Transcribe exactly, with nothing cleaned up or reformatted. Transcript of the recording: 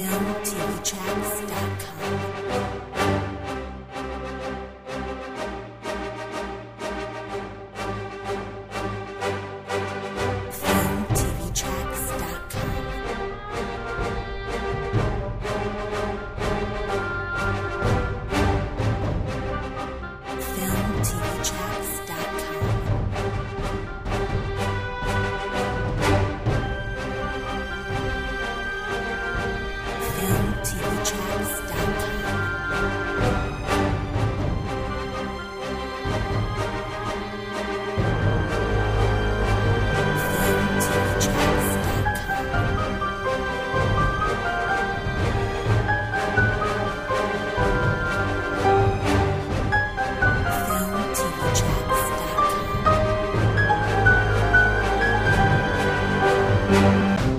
film t v tracks dot com. film t v tracks dot com. film t v tracks dot com. film t v tracks dot com. film t v tracks dot com. film t v tracks dot com.